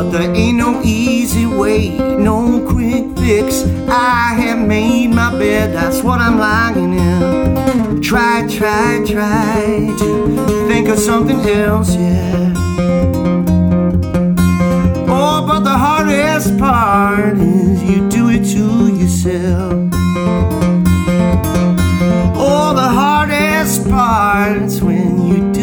But there ain't no easy way, no quick fix. I have made my bed, that's what I'm lying in. Try to think of something else, yeah. Oh, but the hardest part is you do it to yourself. Oh, the hardest part's when you do